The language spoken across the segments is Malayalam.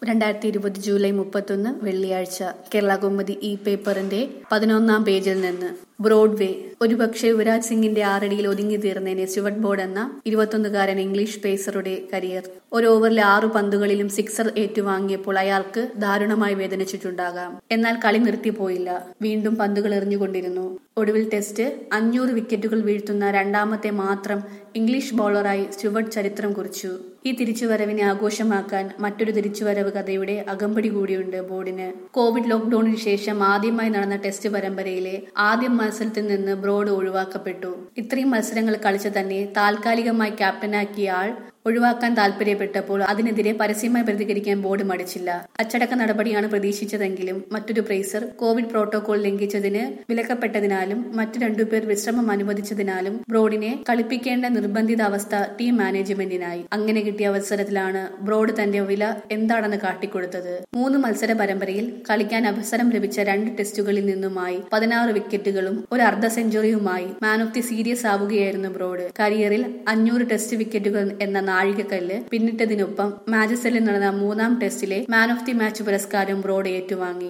2020 ജൂലൈ 31 വെള്ളിയാഴ്ച കേരള കൗമുദി ഈ പേപ്പറിന്റെ 11-ാം പേജിൽ നിന്ന് ബ്രോഡ്വേ. ഒരുപക്ഷെ യുവരാജ് സിംഗിന്റെ 6 അടിയിൽ ഒതുങ്ങി തീർന്നേനെ സ്റ്റുവർട്ട് ബോർഡ് എന്ന 21-കാരൻ ഇംഗ്ലീഷ് പേസറുടെ കരിയർ. ഒരു ഓവറിൽ 6 പന്തുകളിലും സിക്സർ ഏറ്റുവാങ്ങിയപ്പോൾ അയാൾക്ക് ദാരുണമായി വേദനിച്ചിട്ടുണ്ടാകാം. എന്നാൽ കളി നിർത്തിപ്പോയില്ല. വീണ്ടും പന്തുകൾ എറിഞ്ഞുകൊണ്ടിരുന്നു. ഒടുവിൽ ടെസ്റ്റ് 500 വിക്കറ്റുകൾ വീഴ്ത്തുന്ന രണ്ടാമത്തെ മാത്രം ഇംഗ്ലീഷ് ബൗളറായി സ്റ്റുവർട്ട് ചരിത്രം കുറിച്ചു. ഈ തിരിച്ചുവരവിനെ ആഘോഷമാക്കാൻ മറ്റൊരു തിരിച്ചുവരവ് കഥയുടെ അകമ്പടി കൂടിയുണ്ട് ബോർഡിന്. കോവിഡ് ലോക്ക്ഡൌണിന് ശേഷം ആദ്യമായി നടന്ന ടെസ്റ്റ് പരമ്പരയിലെ ആദ്യ മത്സരത്തിൽ നിന്ന് ബ്രോഡ് ഒഴിവാക്കപ്പെട്ടു. ഇത്രയും മത്സരങ്ങൾ കളിച്ച തന്നെ താൽക്കാലികമായി ക്യാപ്റ്റനാക്കിയ ആൾ ഒഴിവാക്കാൻ താൽപര്യപ്പെട്ടപ്പോൾ അതിനെതിരെ പരസ്യമായി പ്രതികരിക്കാൻ ബോർഡ് മടിച്ചില്ല. അച്ചടക്ക നടപടിയാണ് പ്രതീക്ഷിച്ചതെങ്കിലും മറ്റൊരു പേസർ കോവിഡ് പ്രോട്ടോകോൾ ലംഘിച്ചതിന് വിലക്കപ്പെട്ടതിനാലും മറ്റു 2 പേർ വിശ്രമം അനുവദിച്ചതിനാലും ബ്രോഡിനെ കളിപ്പിക്കേണ്ട നിർബന്ധിത അവസ്ഥ ടീം മാനേജ്മെന്റിനായി. അങ്ങനെ കിട്ടിയ അവസരത്തിലാണ് ബ്രോഡ് തന്റെ വില എന്താണെന്ന് കാട്ടിക്കൊടുത്തത്. 3 മത്സര പരമ്പരയിൽ കളിക്കാൻ അവസരം ലഭിച്ച 2 ടെസ്റ്റുകളിൽ നിന്നുമായി 16 വിക്കറ്റുകളും ഒരു അർദ്ധ സെഞ്ചുറിയുമായി മാൻ ഓഫ് ദി സീരീസ് ആവുകയായിരുന്നു ബ്രോഡ്. കരിയറിൽ 500 ടെസ്റ്റ് വിക്കറ്റുകൾ എന്ന നാഴികക്കല്ല് പിന്നിട്ടതിനൊപ്പം മാഞ്ചസ്റ്ററിൽ നടന്ന 3-ാം ടെസ്റ്റിലെ മാൻ ഓഫ് ദി മാച്ച് പുരസ്കാരം ബ്രോഡ് ഏറ്റുവാങ്ങി.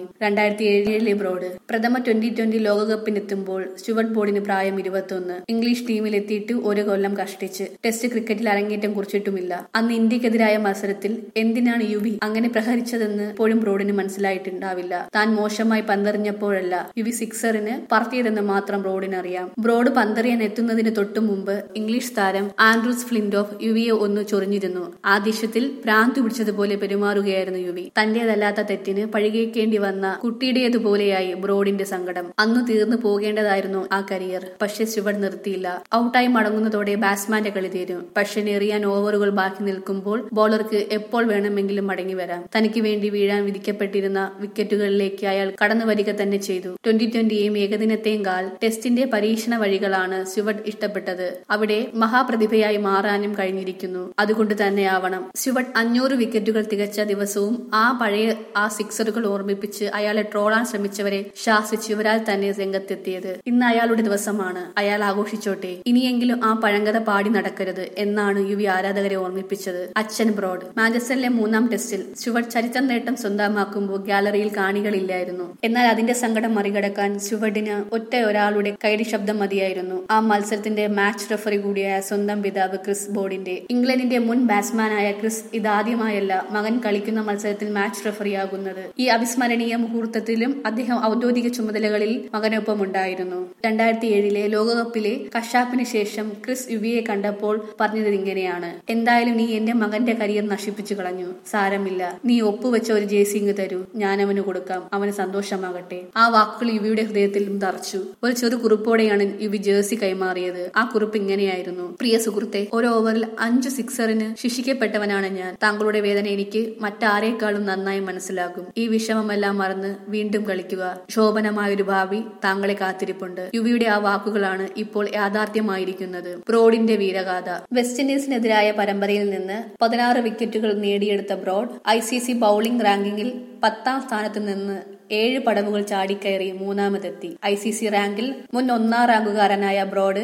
2007 ബ്രോഡ് പ്രഥമ T20 ലോകകപ്പിനെത്തുമ്പോൾ സ്റ്റുവർട്ട് ബോർഡിന് പ്രായം 21. ഇംഗ്ലീഷ് ടീമിലെത്തിയിട്ട് 1 കൊല്ലം കഷ്ടിച്ച് ടെസ്റ്റ് ക്രിക്കറ്റിൽ അരങ്ങേറ്റം കുറിച്ചിട്ടുമില്ല. അന്ന് ഇന്ത്യക്കെതിരായ മത്സരത്തിൽ എന്തിനാണ് യുവി അങ്ങനെ പ്രഹരിച്ചതെന്ന് ഇപ്പോഴും ബ്രോഡിന് മനസ്സിലായിട്ടുണ്ടാവില്ല. താൻ മോശമായി പന്തെറിഞ്ഞപ്പോഴല്ല യുവി സിക്സറിന് പറത്തിയതെന്ന് മാത്രം ബ്രോഡിന് അറിയാം. ബ്രോഡ് പന്തെറിയാൻ എത്തുന്നതിന് തൊട്ടു മുമ്പ് ഇംഗ്ലീഷ് താരം ആൻഡ്രൂസ് ഫ്ലിൻഡോഫ് യുവിയെ ഒന്ന് ചൊറിഞ്ഞിരുന്നു. ആ ദേഷ്യത്തിൽ ഭ്രാന്തു പിടിച്ചതുപോലെ പെരുമാറുകയായിരുന്നു യുവി. തന്റേതല്ലാത്ത തെറ്റിന് പഴികേക്കേണ്ടി വന്ന കുട്ടിയുടേതുപോലെയായി ബ്രോഡിന്റെ സങ്കടം. അന്ന് തീർന്നു പോകേണ്ടതായിരുന്നു ആ കരിയർ. പക്ഷെ സ്റ്റുവർട്ട് നിർത്തിയില്ല. ഔട്ടായി മടങ്ങുന്നതോടെ ബാറ്റ്സ്മാന്റെ കളി തീരും. പക്ഷെ എറിയാൻ ഓവറുകൾ ബാക്കി നിൽക്കുമ്പോൾ ബോളർക്ക് എപ്പോൾ വേണമെങ്കിലും മടങ്ങി വരാം. തനിക്ക് വേണ്ടി വീഴാൻ വിധിക്കപ്പെട്ടിരുന്ന വിക്കറ്റുകളിലേക്ക് അയാൾ കടന്നു വരിക തന്നെ ചെയ്തു. 2020യെയും ഏകദിനത്തെയും ടെസ്റ്റിന്റെ പരീക്ഷണ വഴികളാണ് സ്റ്റുവർട്ട് ഇഷ്ടപ്പെട്ടത്. അവിടെ മഹാപ്രതിഭയായി മാറാനും കഴിഞ്ഞിരിക്കുന്നു. അതുകൊണ്ട് തന്നെയാവണം സ്റ്റുവർട്ട് 500 വിക്കറ്റുകൾ തികച്ച ദിവസവും പഴയ സിക്സറുകൾ ഓർമ്മിപ്പിച്ച് അയാളെ ട്രോളാൻ ശ്രമിച്ചവരെ ശാസിച്ച് യുവരാജ് തന്നെ രംഗത്തെത്തിയത്. ഇന്ന് അയാളുടെ ദിവസമാണ്. അയാൾ ആഘോഷിച്ചോട്ടെ. ഇനിയെങ്കിലും പഴങ്കഥ പാടി നടക്കരുത് എന്നാണ് യുവി ആരാധകരെ ഓർമ്മിപ്പിച്ചത്. അച്ഛൻ ബ്രോഡ്. മാഞ്ചസ്റ്ററിലെ 3-ാം ടെസ്റ്റിൽ സ്റ്റുവർട്ട് ചരിത്ര നേട്ടം സ്വന്തമാക്കുമ്പോൾ ഗാലറിയിൽ കാണികളില്ലായിരുന്നു. എന്നാൽ അതിന്റെ സങ്കടം മറികടക്കാൻ സ്റ്റുവർട്ടിന് ഒരാളുടെ കൈഡി ശബ്ദം മതിയായിരുന്നു. ആ മത്സരത്തിന്റെ മാച്ച് റഫറി കൂടിയായ സ്വന്തം പിതാവ് ക്രിസ് ബോർഡിന്റെ. ഇംഗ്ലണ്ടിന്റെ മുൻ ബാറ്റ്സ്മാനായ ക്രിസ് ഇതാദ്യമായല്ല മകൻ കളിക്കുന്ന മത്സരത്തിൽ മാച്ച് റഫറിയാകുന്നത്. ഈ അവിസ്മരണീയ മുഹൂർത്തത്തിലും അദ്ദേഹം ഔദ്യോഗിക ചുമതലകളിൽ മകനൊപ്പം ഉണ്ടായിരുന്നു. 2007 ലോകകപ്പിലെ കശാപ്പിന് ശേഷം ക്രിസ് യുവിയെ കണ്ടപ്പോൾ പറഞ്ഞത് ഇങ്ങനെയാണ്: എന്തായാലും നീ എന്റെ മകന്റെ കരിയർ നശിപ്പിച്ചു കളഞ്ഞു. സാരമില്ല, നീ ഒപ്പുവെച്ച ഒരു ജേഴ്സി തരൂ, ഞാൻ അവന് കൊടുക്കാം, അവന് സന്തോഷമാകട്ടെ. ആ വാക്കുകൾ യുവിയുടെ ഹൃദയത്തിലും തറച്ചു. ഒരു ചെറു കുറിപ്പോടെയാണ് യുവി ജേഴ്സി കൈമാറിയത്. ആ കുറിപ്പ് ഇങ്ങനെയായിരുന്നു: പ്രിയ സുഹൃത്തെ, ഒരു ഓവറിൽ 5 സിക്സറിന് ശിക്ഷിക്കപ്പെട്ടവനാണ് ഞാൻ. താങ്കളുടെ വേദന എനിക്ക് മറ്റാരേക്കാളും നന്നായി മനസ്സിലാകും. ഈ വിഷമമെല്ലാം മറന്ന് വീണ്ടും കളിക്കുക. ശോഭനമായൊരു ഭാവി താങ്കളെ കാത്തിരിപ്പുണ്ട്. യുവിയുടെ ആ വാക്കുകളാണ് ഇപ്പോൾ യാഥാർത്ഥ്യമായിരിക്കുന്നത്. ബ്രോഡിന്റെ വീരഗാഥ. വെസ്റ്റ് ഇൻഡീസിനെതിരായ പരമ്പരയിൽ നിന്ന് 16 വിക്കറ്റുകൾ നേടിയെടുത്ത ബ്രോഡ് ICC ബൌളിംഗ് റാങ്കിങ്ങിൽ 10-ാം സ്ഥാനത്ത് നിന്ന് 7 പടവുകൾ ചാടിക്കയറി 3-ാമതെത്തി. ICC റാങ്കിൽ മുൻ 1-ാം റാങ്കുകാരനായ ബ്രോഡ്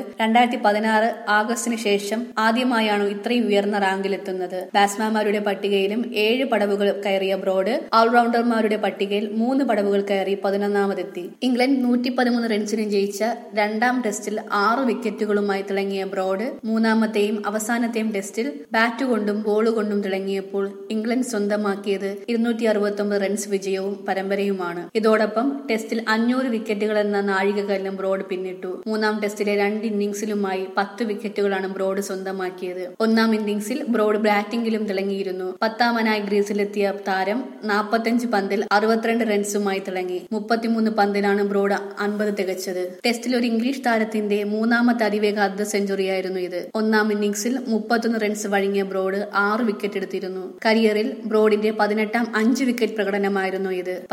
2016 ആഗസ്റ്റിന് ശേഷം ആദ്യമായാണ് ഇത്രയും ഉയർന്ന റാങ്കിലെത്തുന്നത്. ബാറ്റ്സ്മാൻമാരുടെ പട്ടികയിലും 7 പടവുകൾ കയറിയ ബ്രോഡ് ഓൾറൗണ്ടർമാരുടെ പട്ടികയിൽ 3 പടവുകൾ കയറി 11-ാമതെത്തി. ഇംഗ്ലണ്ട് 113 റൺസിന് ജയിച്ച 2-ാം ടെസ്റ്റിൽ 6 വിക്കറ്റുകളുമായി തിളങ്ങിയ ബ്രോഡ് 3-ാമത്തെയും അവസാനത്തെയും ടെസ്റ്റിൽ ബാറ്റ് കൊണ്ടും ബോൾ കൊണ്ടും തിളങ്ങിയപ്പോൾ ഇംഗ്ലണ്ട് സ്വന്തമാക്കിയത് 269 റൺസ് വിജയവും പരമ്പരയുമാണ്. ഇതോടൊപ്പം ടെസ്റ്റിൽ 500 വിക്കറ്റുകൾ എന്ന നാഴികക്കല്ലും ബ്രോഡ് പിന്നിട്ടു. 3-ാം ടെസ്റ്റിലെ 2 ഇന്നിംഗ്സിലുമായി 10 വിക്കറ്റുകളാണ് ബ്രോഡ് സ്വന്തമാക്കിയത്. 1-ാം ഇന്നിംഗ്സിൽ ബ്രോഡ് ബാറ്റിംഗിലും തിളങ്ങിയിരുന്നു. 10-ാമനായി ഗ്രീസിലെത്തിയ താരം 45 പന്തിൽ 62 റൺസുമായി തിളങ്ങി. 33 പന്തിലാണ് ബ്രോഡ് 50 തികച്ചത്. ടെസ്റ്റിൽ ഒരു ഇംഗ്ലീഷ് താരത്തിന്റെ 3-ാമത്തെ അതിവേഗ അർദ്ധ സെഞ്ചുറിയായിരുന്നു ഇത്. 1-ാം ഇന്നിംഗ്സിൽ 31 റൺസ് വഴങ്ങിയ ബ്രോഡ് 6 വിക്കറ്റ് എടുത്തിരുന്നു. കരിയറിൽ ബ്രോഡിന്റെ 18-ാം 5 വിക്കറ്റ് പ്രകടനമായിരുന്നു ഇത്. പരമ്പരയിൽ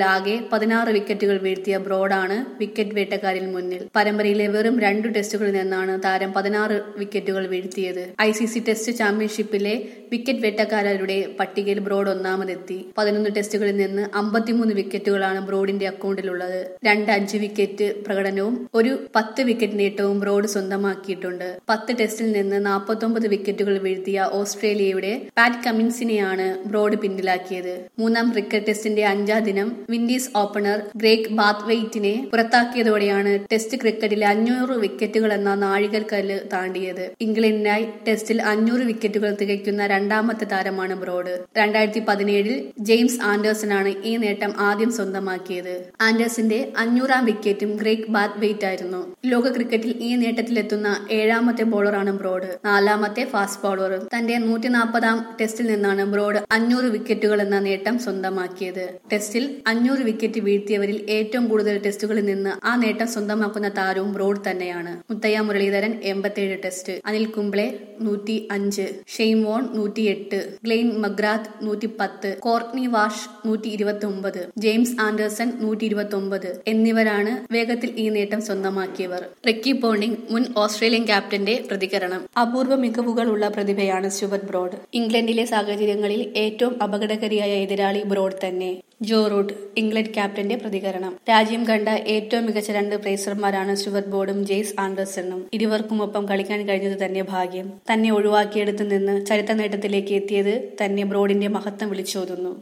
ടെസ്റ്റുകളിലാകെ 16 വിക്കറ്റുകൾ വീഴ്ത്തിയ ബ്രോഡാണ് വിക്കറ്റ് വേട്ടക്കാരിൽ മുന്നിൽ. പരമ്പരയിലെ വെറും 2 ടെസ്റ്റുകളിൽ നിന്നാണ് താരം 16 വിക്കറ്റുകൾ വീഴ്ത്തിയത്. ICC ടെസ്റ്റ് ചാമ്പ്യൻഷിപ്പിലെ വിക്കറ്റ് വേട്ടക്കാരുടെ പട്ടികയിൽ ബ്രോഡ് ഒന്നാമതെത്തി. 11 ടെസ്റ്റുകളിൽ നിന്ന് 53 വിക്കറ്റുകളാണ് ബ്രോഡിന്റെ അക്കൗണ്ടിലുള്ളത്. 2 5 വിക്കറ്റ് പ്രകടനവും ഒരു 10 വിക്കറ്റ് നേട്ടവും ബ്രോഡ് സ്വന്തമാക്കിയിട്ടുണ്ട്. 10 ടെസ്റ്റിൽ നിന്ന് 49 വിക്കറ്റുകൾ വീഴ്ത്തിയ ഓസ്ട്രേലിയയുടെ പാറ്റ് കമിൻസിനെയാണ് ബ്രോഡ് പിന്നിലാക്കിയത്. മൂന്നാം ക്രിക്കറ്റ് ടെസ്റ്റിന്റെ 5ാം ദിനം വിൻഡീസ് ഓപ്പണർ ഗ്രേഗ് ബാത്ത്വെയ്റ്റിനെ പുറത്താക്കിയതോടെയാണ് ടെസ്റ്റ് ക്രിക്കറ്റിലെ 500 വിക്കറ്റുകൾ എന്ന നാഴികക്കല്ല് താണ്ടിയത്. ഇംഗ്ലണ്ടിനായി ടെസ്റ്റിൽ 500 വിക്കറ്റുകൾ തികയ്ക്കുന്ന രണ്ടാമത്തെ താരമാണ് ബ്രോഡ്. 2017 ജെയിംസ് ആൻഡേഴ്സനാണ് ഈ നേട്ടം ആദ്യം സ്വന്തമാക്കിയത്. ആൻഡേഴ്സിന്റെ 500ാം വിക്കറ്റും ഗ്രേഗ് ബാത്ത്വെയ്റ്റ് ആയിരുന്നു. ലോക ക്രിക്കറ്റിൽ ഈ നേട്ടത്തിലെത്തുന്ന 7ാമത്തെ ബോളറാണ് ബ്രോഡ്, 4ാമത്തെ ഫാസ്റ്റ് ബോളറും. തന്റെ 140ാം ടെസ്റ്റിൽ നിന്നാണ് ബ്രോഡ് 500 വിക്കറ്റുകൾ എന്ന നേട്ടം സ്വന്തമാക്കിയത്. ടെസ്റ്റിൽ 500 വിക്കറ്റ് വീഴ്ത്തിയവരിൽ ഏറ്റവും കൂടുതൽ ടെസ്റ്റുകളിൽ നിന്ന് ആ നേട്ടം സ്വന്തമാക്കുന്ന താരവും ബ്രോഡ് തന്നെയാണ്. Muttiah Muralitharan 87 test, Anil Kumble 105, Shane Warne 108, Glenn McGrath 110, Courtney Walsh 129, James Anderson 129 എന്നിവരാണ് വേഗത്തിൽ ഈ നേട്ടം സ്വന്തമാക്കിയവർ. റിക്കി പോണ്ടിംഗ് മുൻ ഓസ്ട്രേലിയൻ ക്യാപ്റ്റന്റെ പ്രതികരണം. അപൂർവ മികവുകളുള്ള പ്രതിഭയാണ് സ്റ്റുവർട്ട് ബ്രോഡ്. ഇംഗ്ലണ്ടിലെ സാഹചര്യങ്ങളിൽ ഏറ്റവും അപകടകാരിയായ എതിരാളി ബ്രോഡ് തന്നെ. ജോ റൂട്ട് ഇംഗ്ലണ്ട് ക്യാപ്റ്റന്റെ പ്രതികരണം. രാജ്യം കണ്ട ഏറ്റവും മികച്ച 2 പേസർമാരാണ് സ്റ്റുവർട്ട് ബ്രോഡും ജെയിംസ് ആൻഡേഴ്സണും. ഇരുവർക്കുമൊപ്പം കളിക്കാൻ കഴിഞ്ഞത് തന്നെ ഭാഗ്യം. തന്നെ ഒഴിവാക്കിയെടുത്ത് നിന്ന് ചരിത്ര നേട്ടത്തിലേക്ക് എത്തിയത് തന്നെ ബ്രോഡിന്റെ മഹത്വം വിളിച്ചോതുന്നു.